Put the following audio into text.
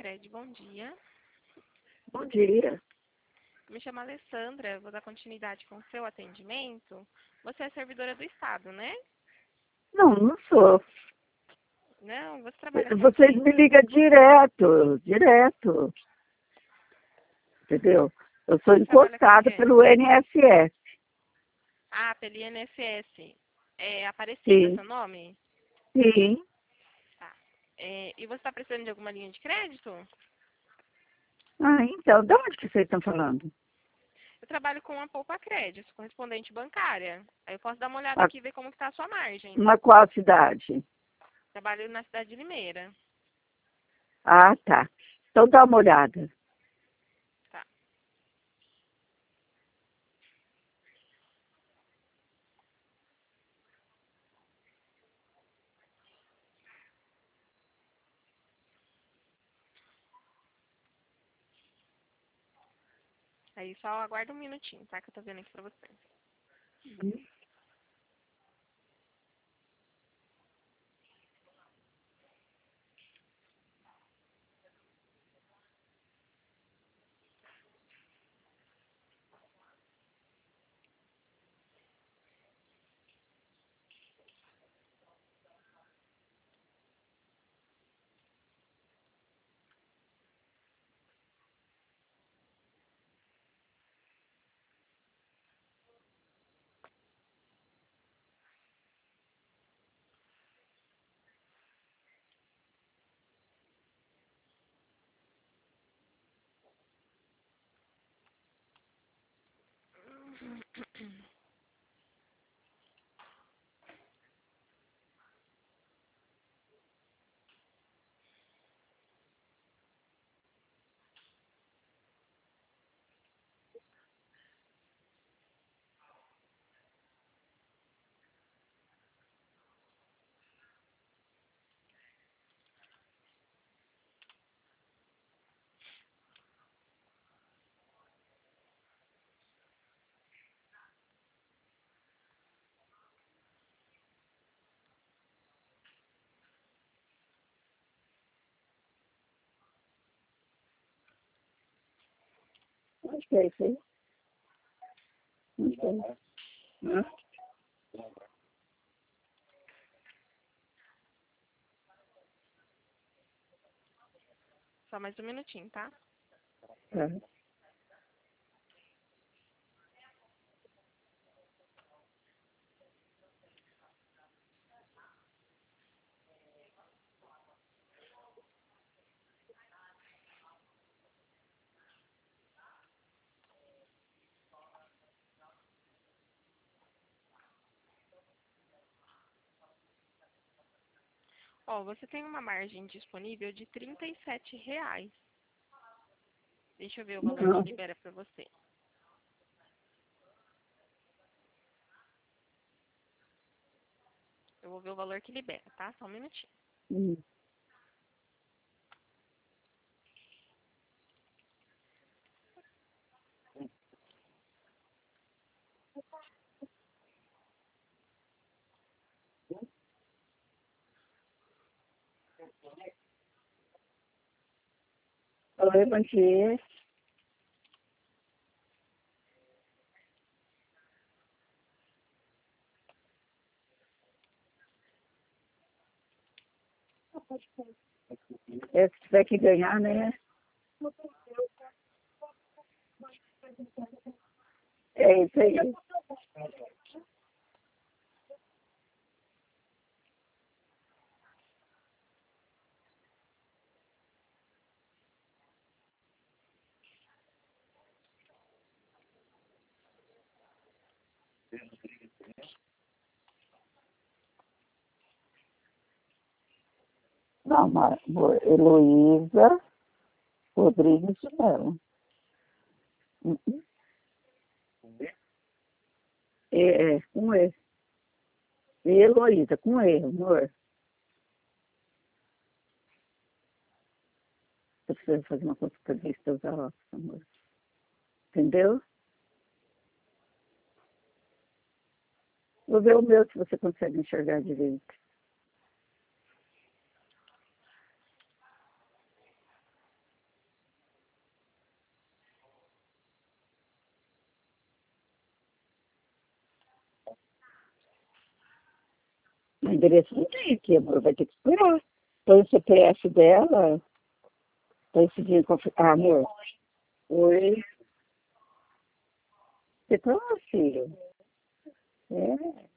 Sicredi, bom dia. Bom dia. Me chamo Alessandra, vou dar continuidade com o seu atendimento. Você é servidora do Estado, né? Não, não sou. Não, você trabalha com o Vocês quê? me ligam direto, entendeu? Eu sou Você trabalha com o encostada quê? pelo NSS. Ah, pelo INSS. É Aparecida, Sim, seu nome? sim. Tá. E você está precisando de alguma linha de crédito? Ah, então, de onde que vocês estão falando? Eu trabalho com a Poupa Crédito, correspondente bancária. Aí eu posso dar uma olhada Ah, aqui e ver como que está a sua margem. na qual cidade? Trabalho na cidade de Limeira. Ah, tá. Então dá uma olhada. Tá. Aí só aguarda um minutinho, tá? Que eu tô vendo aqui pra você. Onde que é isso aí? Onde que é? Hã? Só mais um minutinho, tá? Tá. Ó, você tem uma margem disponível de R$ 37. Deixa eu ver o valor que Não. libera pra você. Eu vou ver o valor que libera, tá? Só um minutinho. Hum. Oi, bom dia. É, se tiver que ganhar, né? É isso aí. Não, mas Heloísa Rodrigues de Mello. Uhum. Com E. Heloísa, com E, amor. Você precisa fazer uma consulta de seus óculos, amor. Entendeu? Vou ver o meu se você consegue enxergar direito. endereço não tem aqui, amor. Vai ter que esperar. Põe o CPF dela. Põe esse dinheiro. Ah, amor. Oi. Você tá lá, filho? É.